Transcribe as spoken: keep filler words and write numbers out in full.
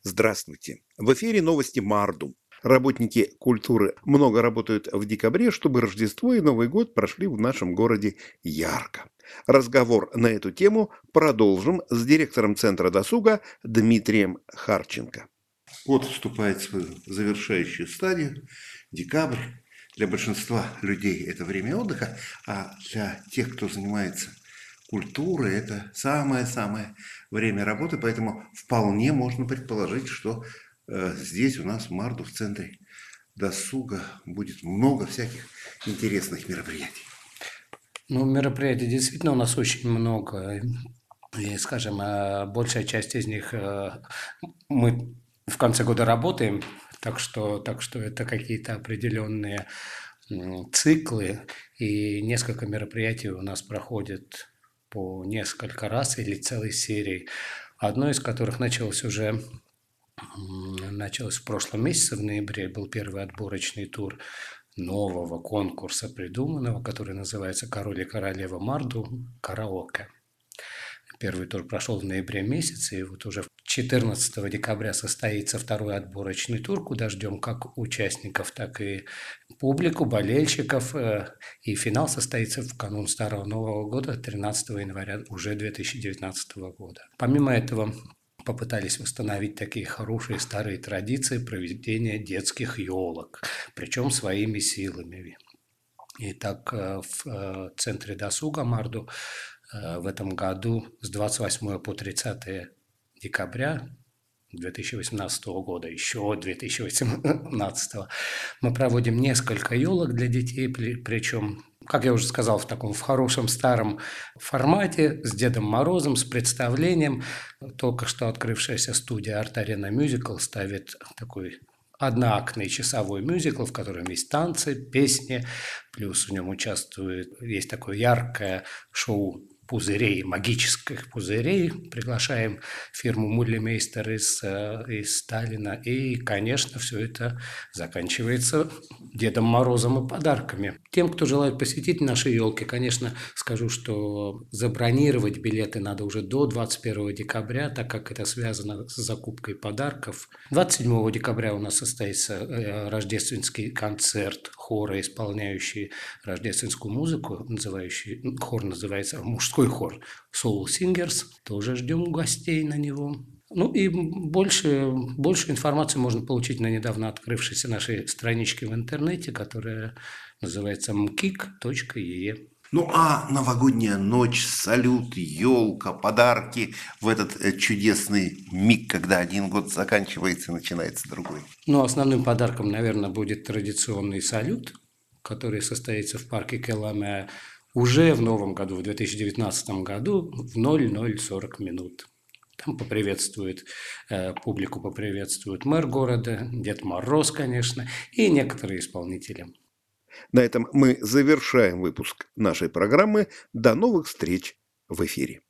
Здравствуйте. В эфире новости Марду. Работники культуры много работают в декабре, чтобы Рождество и Новый год прошли в нашем городе ярко. Разговор на эту тему продолжим с директором Центра досуга Дмитрием Харченко. Год вступает в свою завершающую стадию. Декабрь для большинства людей это время отдыха, а для тех, кто занимается культурой, это самое-самое время работы, поэтому вполне можно предположить, что э, здесь у нас в Марду, в центре досуга, будет много всяких интересных мероприятий. Ну, мероприятий действительно у нас очень много. И, скажем, э, большая часть из них э, мы в конце года работаем, так что, так что это какие-то определенные м, циклы, и несколько мероприятий у нас проходит по несколько раз или целой серии. Одно из которых началось уже м, началось в прошлом месяце, в ноябре, был первый отборочный тур нового конкурса придуманного, который называется «Король и королева Марду. Караоке». Первый тур прошел в ноябре месяце, и вот уже четырнадцатого декабря состоится второй отборочный тур, куда ждем как участников, так и публику, болельщиков. И финал состоится в канун Старого Нового года, тринадцатого января уже две тысячи девятнадцатого года. Помимо этого, попытались восстановить такие хорошие старые традиции проведения детских елок, причем своими силами. И так в центре досуга Марду в этом году с двадцать восьмого по тридцатое декабря две тысячи восемнадцатого года, еще две тысячи восемнадцатого, мы проводим несколько елок для детей, причем, как я уже сказал, в таком в хорошем старом формате, с Дедом Морозом, с представлением. Только что открывшаяся студия Арт Арена Мюзикл ставит такой одноактный часовой мюзикл, в котором есть танцы, песни, плюс в нем участвует, есть такое яркое шоу пузырей, магических пузырей. Приглашаем фирму Муллимейстер из, из Сталина. И, конечно, все это заканчивается Дедом Морозом и подарками. Тем, кто желает посетить наши елки, конечно, скажу, что забронировать билеты надо уже до двадцать первого декабря, так как это связано с закупкой подарков. двадцать седьмого декабря у нас состоится рождественский концерт хора, исполняющий рождественскую музыку, называющий, хор называется «Мужской хор» Soul Singers. Тоже ждем гостей на него. Ну и больше, больше информации можно получить на недавно открывшейся нашей страничке в интернете, которая называется эм кик точка и и. Ну а новогодняя ночь, салют, елка, подарки в этот чудесный миг, когда один год заканчивается и начинается другой. Ну, основным подарком, наверное, будет традиционный салют, который состоится в парке Келаме уже в новом году, в две тысячи девятнадцатом году, в ноль ноль сорок минут. Там поприветствует, э, публику поприветствует мэр города, Дед Мороз, конечно, и некоторые исполнители. На этом мы завершаем выпуск нашей программы. До новых встреч в эфире.